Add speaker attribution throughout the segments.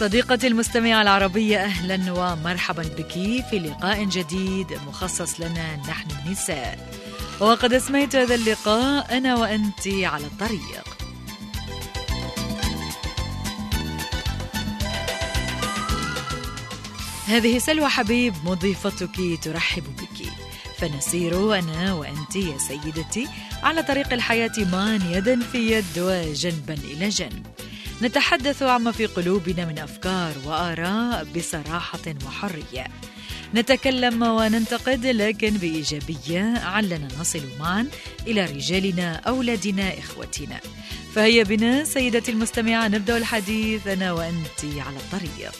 Speaker 1: صديقتي المستمعة العربية، أهلا ومرحبا بك في لقاء جديد مخصص لنا نحن النساء. وقد اسميت هذا اللقاء أنا وأنت على الطريق. هذه سلوى حبيب مضيفتك ترحب بك، فنسير أنا وأنت يا سيدتي على طريق الحياة معا يدا في يد وجنبا إلى جنب، نتحدث عما في قلوبنا من أفكار وآراء بصراحة وحرية، نتكلم وننتقد لكن بإيجابية علنا نصل معا إلى رجالنا، أولادنا، إخوتنا. فهيا بنا سيدتي المستمعة نبدأ الحديث أنا وأنت على الطريق.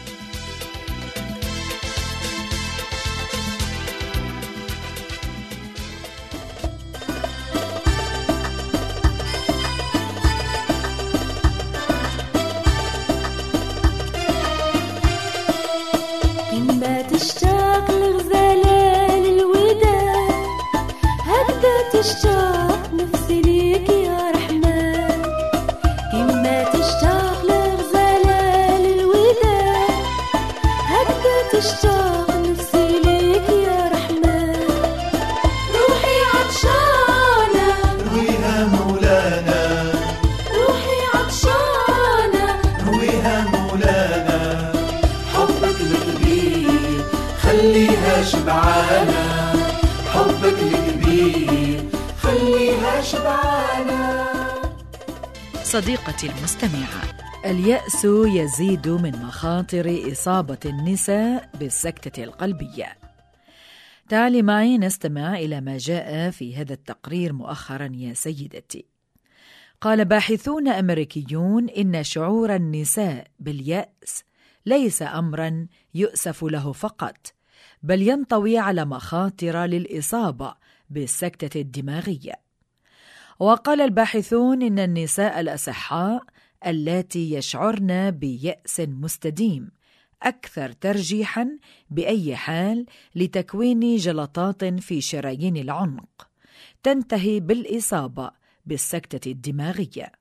Speaker 2: تشتاق لغزلان الوداد، هكذا تشتاق نفسي ليك يا رحمن. كما تشتاق لغزلان الوداد، هكذا تشتاق نفسي ليك يا رحمن. روحي عطشانة رويها مولانا، روحي عطشانة رويها مولانا. حبك الكبير خليها شبعانة، حبك الكبير خليها شبعانة.
Speaker 1: صديقتي المستمعة، اليأس يزيد من مخاطر إصابة النساء بالسكتة القلبية. تعالي معي نستمع إلى ما جاء في هذا التقرير مؤخرا يا سيدتي. قال باحثون أمريكيون إن شعور النساء باليأس ليس أمرا يؤسف له فقط، بل ينطوي على مخاطر للإصابة بالسكتة الدماغية. وقال الباحثون إن النساء الأصحاء اللاتي يشعرن بيأس مستديم أكثر ترجيحا بأي حال لتكوين جلطات في شرايين العنق تنتهي بالإصابة بالسكتة الدماغية.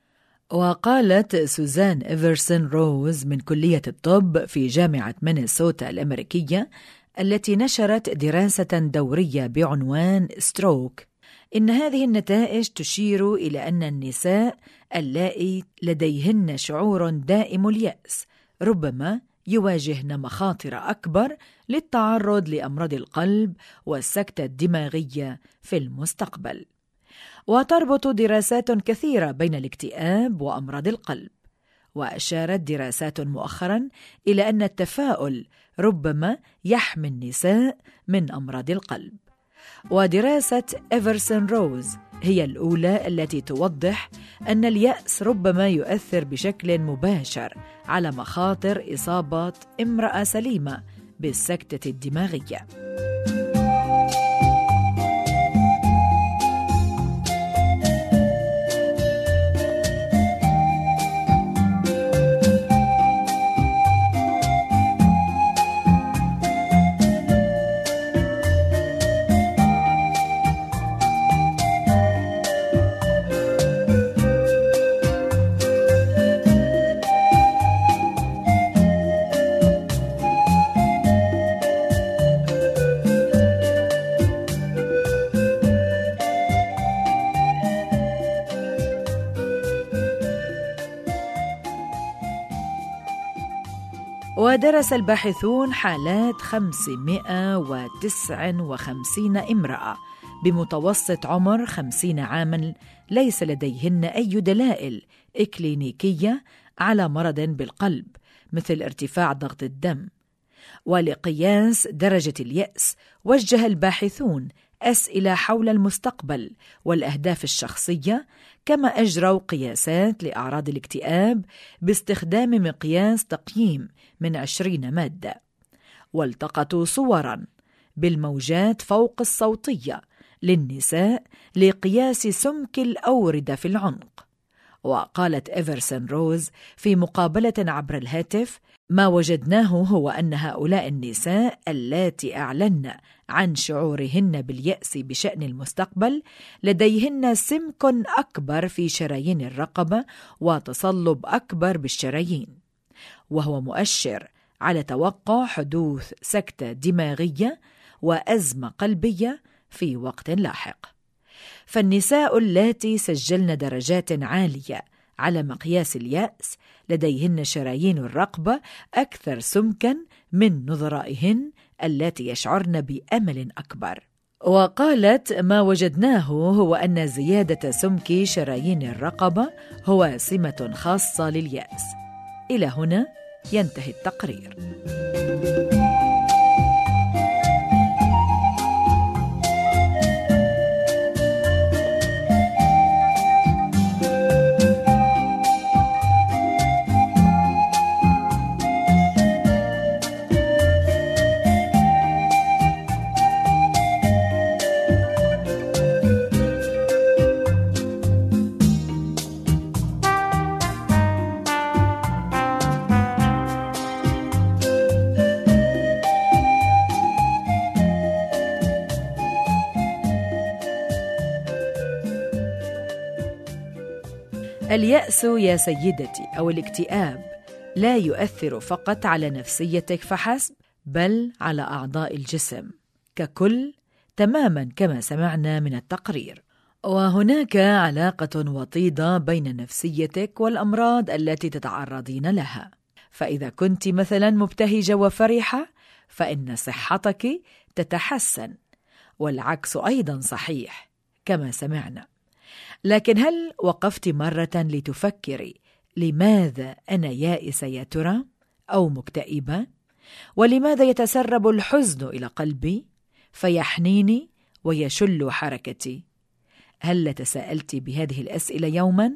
Speaker 1: وقالت سوزان إيفرسون روز من كلية الطب في جامعة مينيسوتا الأمريكية التي نشرت دراسة دورية بعنوان ستروك إن هذه النتائج تشير إلى أن النساء اللائي لديهن شعور دائم اليأس ربما يواجهن مخاطر أكبر للتعرض لأمراض القلب والسكتة الدماغية في المستقبل. وتربط دراسات كثيرة بين الاكتئاب وأمراض القلب، وأشارت دراسات مؤخرا إلى أن التفاؤل ربما يحمي النساء من أمراض القلب. ودراسة إيفرسون روز هي الأولى التي توضح أن اليأس ربما يؤثر بشكل مباشر على مخاطر إصابة امرأة سليمة بالسكتة الدماغية. ودرس الباحثون حالات 559 امرأة بمتوسط عمر 50 عاماً ليس لديهن أي دلائل إكلينيكية على مرض بالقلب مثل ارتفاع ضغط الدم. ولقياس درجة اليأس وجه الباحثون أسئلة حول المستقبل والأهداف الشخصية، كما أجروا قياسات لأعراض الاكتئاب باستخدام مقياس تقييم من 20 مادة. والتقطوا صوراً بالموجات فوق الصوتية للنساء لقياس سمك الأوردة في العنق. وقالت إيفرسون روز في مقابلة عبر الهاتف: ما وجدناه هو أن هؤلاء النساء اللاتي أعلن عن شعورهن باليأس بشأن المستقبل لديهن سمك أكبر في شرايين الرقبة وتصلب أكبر بالشرايين. وهو مؤشر على توقع حدوث سكتة دماغية وأزمة قلبية في وقت لاحق. فالنساء اللاتي سجلن درجات عالية على مقياس اليأس لديهن شرايين الرقبة أكثر سمكاً من نظرائهن اللاتي يشعرن بأمل أكبر. وقالت: ما وجدناه هو أن زيادة سمك شرايين الرقبة هو سمة خاصة لليأس. إلى هنا ينتهي التقرير. اليأس يا سيدتي أو الاكتئاب لا يؤثر فقط على نفسيتك فحسب، بل على أعضاء الجسم ككل تماما كما سمعنا من التقرير. وهناك علاقة وطيدة بين نفسيتك والأمراض التي تتعرضين لها. فإذا كنت مثلا مبتهجة وفرحة فإن صحتك تتحسن، والعكس أيضا صحيح كما سمعنا. لكن هل وقفت مرة لتفكري لماذا أنا يائسة يا ترى أو مكتئبة؟ ولماذا يتسرب الحزن إلى قلبي فيحنيني ويشل حركتي؟ هل تساءلت بهذه الأسئلة يوما؟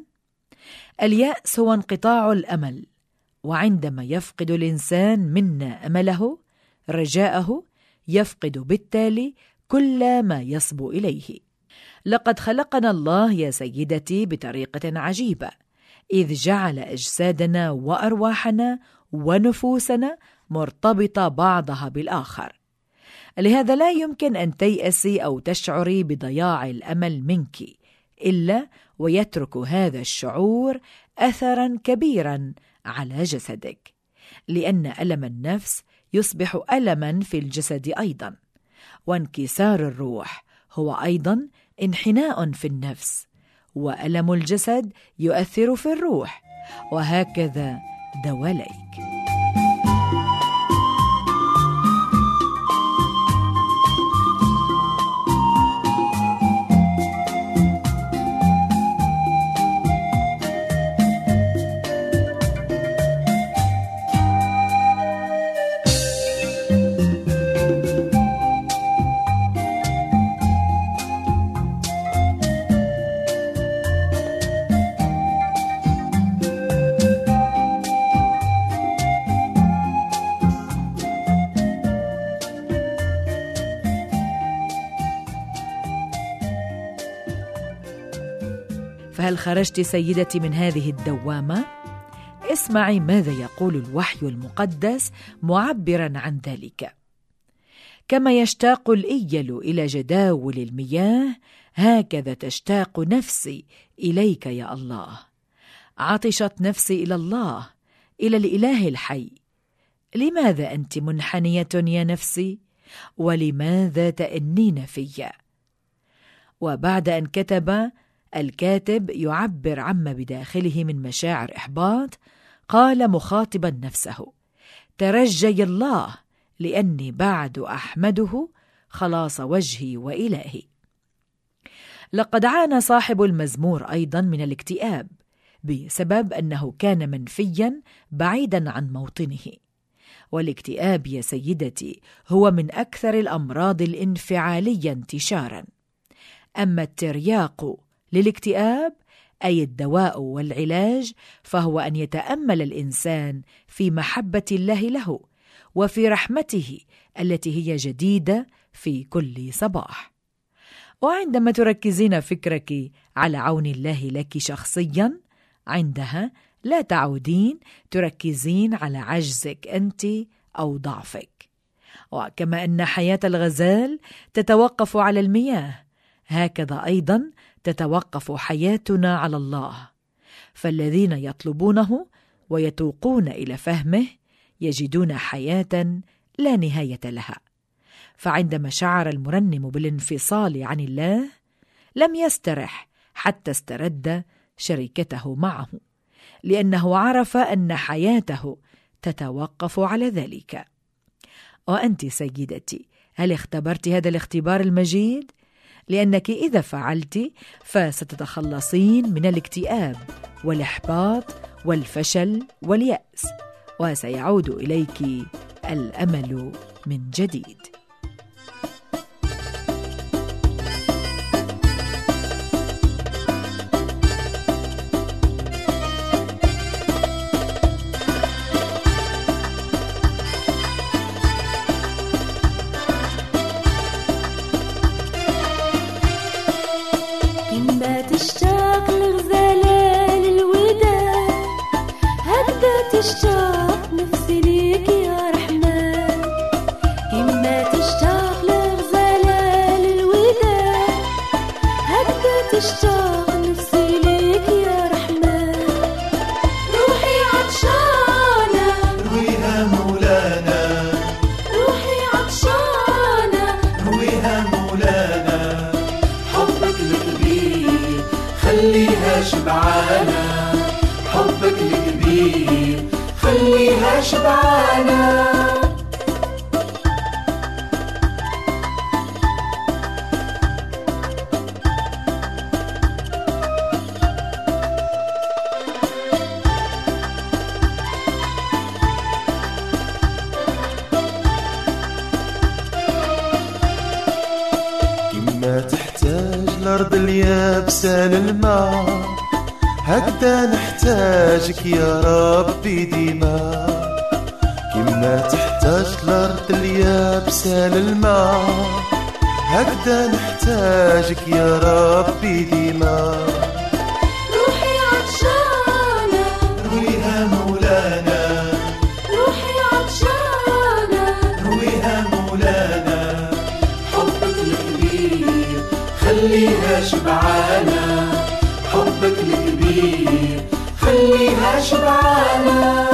Speaker 1: اليأس هو انقطاع الأمل، وعندما يفقد الإنسان منا أمله رجاءه يفقد بالتالي كل ما يصبو إليه. لقد خلقنا الله يا سيدتي بطريقة عجيبة، إذ جعل أجسادنا وأرواحنا ونفوسنا مرتبطة بعضها بالآخر. لهذا لا يمكن أن تيأسي أو تشعري بضياع الأمل منك إلا ويترك هذا الشعور أثرا كبيرا على جسدك، لأن ألم النفس يصبح ألما في الجسد أيضا، وانكسار الروح هو أيضا انحناء في النفس، وألم الجسد يؤثر في الروح، وهكذا دواليك. فهل خرجت سيدتي من هذه الدوامة؟ اسمعي ماذا يقول الوحي المقدس معبرا عن ذلك. كما يشتاق الإيل إلى جداول المياه هكذا تشتاق نفسي إليك يا الله. عطشت نفسي إلى الله، إلى الإله الحي. لماذا أنت منحنية يا نفسي؟ ولماذا تأنين في؟ وبعد أن كتب الكاتب يعبر عما بداخله من مشاعر إحباط، قال مخاطبا نفسه: ترجي الله لأني بعد أحمده خلاص وجهي وإلهي. لقد عانى صاحب المزمور أيضا من الاكتئاب بسبب أنه كان منفيا بعيدا عن موطنه. والاكتئاب يا سيدتي هو من أكثر الأمراض الانفعالية انتشارا. أما الترياق للاكتئاب أي الدواء والعلاج فهو أن يتأمل الإنسان في محبة الله له وفي رحمته التي هي جديدة في كل صباح. وعندما تركزين فكرك على عون الله لك شخصيا، عندها لا تعودين تركزين على عجزك أنت أو ضعفك. وكما أن حياة الغزال تتوقف على المياه، هكذا أيضا تتوقف حياتنا على الله. فالذين يطلبونه ويتوقون إلى فهمه يجدون حياة لا نهاية لها. فعندما شعر المرنم بالانفصال عن الله لم يسترح حتى استرد شركته معه، لأنه عرف أن حياته تتوقف على ذلك. وأنت سيدتي، هل اختبرت هذا الاختبار المجيد؟ لأنك إذا فعلت فستتخلصين من الاكتئاب والإحباط والفشل واليأس، وسيعود إليك الأمل من جديد.
Speaker 2: تشتاق لغزلال الوداع، هكذا تشتاق نفسي ليك يا رحمن. كما تشتاق لغزلال الوداع، هكذا تشتاق نفسي ليك يا رحمن. روحي عطشانة
Speaker 3: رويها مولانا،
Speaker 2: روحي عطشانة
Speaker 3: رويها مولانا. حبك الكبير خليها شبعانة، حبك الكبير خليها شبعانة. كما تحتاج الأرض اليابسة للماء، هكذا نحتاجك يا ربي ديما. كما تحتاج الأرض اليابسة للماء، هكذا نحتاجك يا ربي ديما.
Speaker 2: روحي عطشانة
Speaker 3: رويها مولانا،
Speaker 2: روحي عطشانة
Speaker 3: رويها مولانا. حبك الكبير خليها شبعانة، حبك الكبير خليها شبعانة.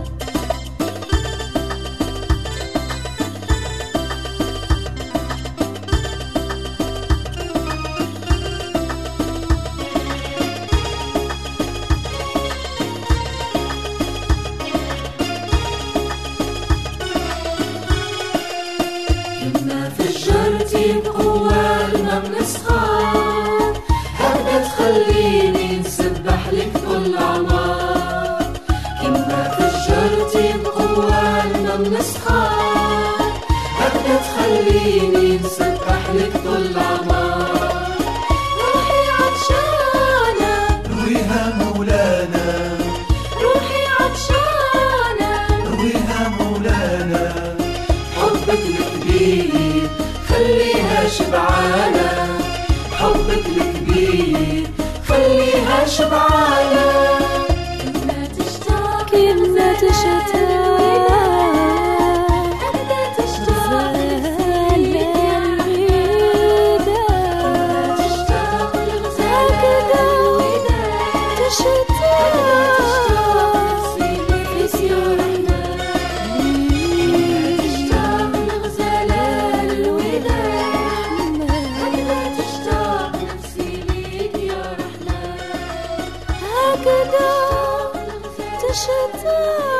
Speaker 2: كما فجرتي بقوة الماء من الصخر، هكذا تخليني نسبح لك كل عمار. كما فجرتي بقوة الماء من الصخر، هكذا تخليني نسبح لك كل عمار. روحي عطشانة
Speaker 3: رويها مولانا،
Speaker 2: روحي عطشانة
Speaker 3: رويها مولانا.
Speaker 2: حبك الكبير خليها شبعانة، حبك الكبير خليها شبعانة. كما تشتاق كما تشتاق هكذا تشتاق لغزال الوداع، تشتاق لغزال الوداع، تشتاق نفسي ليك يا رحمن. تشتاق لغزال الوداع، هكذا تشتاق نفسي ليك يا رحمن. هكذا تشتاق